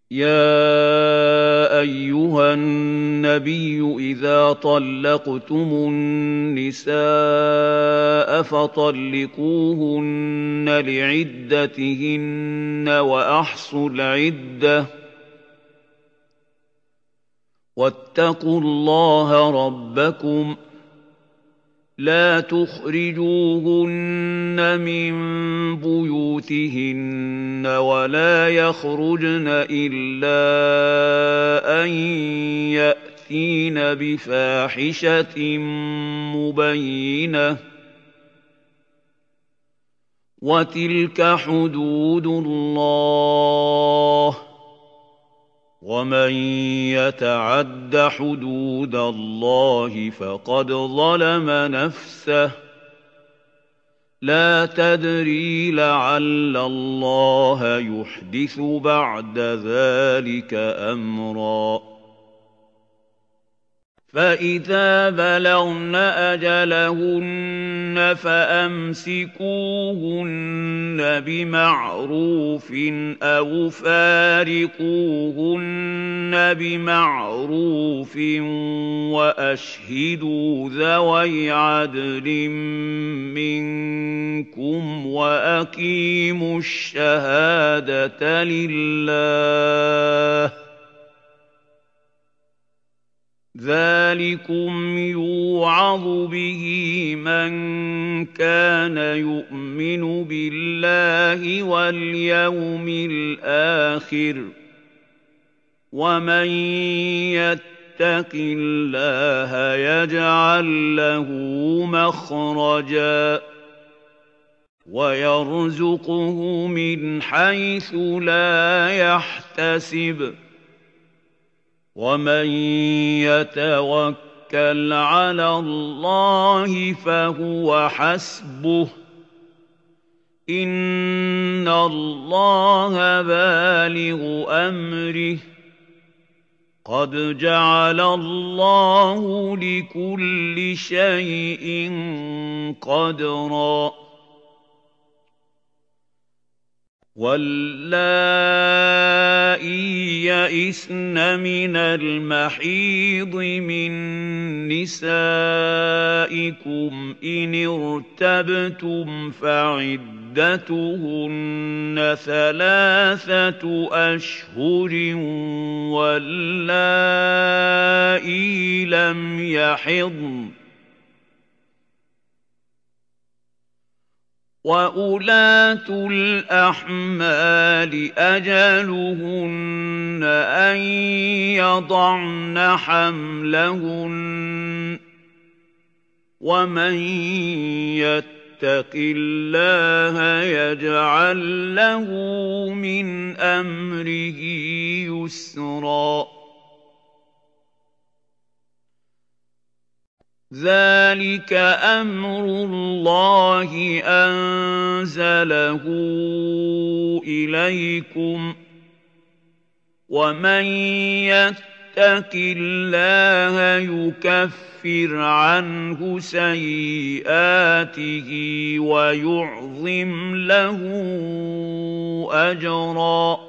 يَا أَيُّهَا النَّبِيُّ إِذَا طَلَّقْتُمُ النِّسَاءَ فَطَلِّقُوهُنَّ لِعِدَّتِهِنَّ وَأَحْصُوا الْعِدَّةَ ۖ وَاتَّقُوا اللَّهَ رَبَّكُمْ ۖ لَا تُخْرِجُوهُنَّ مِن بُيُوتِهِنَّ وَلَا يَخْرُجْنَ إِلَّا أَن يَأْتِينَ بِفَاحِشَةٍ مُّبَيِّنَةٍ ۚ وَتِلْكَ حُدُودُ اللَّهِ ۚ وَمَن يَتَعَدَّ حُدُودَ اللَّهِ فَقَدْ ظَلَمَ نَفْسَهُ ۚ لَا تَدْرِي لَعَلَّ اللَّهَ يُحْدِثُ بَعْدَ ذَٰلِكَ أَمْرًا. فَإِذَا بَلَغْنَ أَجَلَهُنَّ فَأَمْسِكُوهُنَّ بِمَعْرُوفٍ أَوْ فَارِقُوهُنَّ بِمَعْرُوفٍ ۖ وَأَشْهِدُوا ذَوَيْ عَدْلٍ مِّنكُمْ وَأَقِيمُوا الشَّهَادَةَ لِلَّهِ ۚ ذَٰلِكُمْ يُوعَظُ بِهِ مَن كَانَ يُؤْمِنُ بِاللَّهِ وَالْيَوْمِ الْآخِرِ ۚ وَمَن يَتَّقِ اللَّهَ يَجْعَل لَّهُ مَخْرَجًا وَيَرْزُقْهُ مِنْ حَيْثُ لَا يَحْتَسِبُ ۚ وَمَن يَتَوَكَّلْ عَلَى اللَّهِ فَهُوَ حَسْبُهُ ۚ إِنَّ اللَّهَ بَالِغُ أَمْرِهِ ۚ قَدْ جَعَلَ اللَّهُ لِكُلِّ شَيْءٍ قَدْرًا. وَاللَّائِي يَئِسْنَ مِنَ الْمَحِيضِ مِن نِّسَائِكُمْ إِنِ ارْتَبْتُمْ فَعِدَّتُهُنَّ 3 أَشْهُرٍ ۖ وَاللَّائِي لَمْ يَحِضْنَ ۚ وَأُولَاتُ الْأَحْمَالِ أَجَلُهُنَّ أَن يَضَعْنَ حَمْلَهُنَّ ۚ وَمَن يَتَّقِ اللَّهَ يَجْعَل لَّهُ مِنْ أَمْرِهِ يُسْرًا. ذَٰلِكَ أَمْرُ اللَّهِ أَنزَلَهُ إِلَيْكُمْ ۚ وَمَن يَتَّقِ اللَّهَ يُكَفِّرْ عَنْهُ سَيِّئَاتِهِ وَيُعْظِمْ لَهُ أَجْرًا.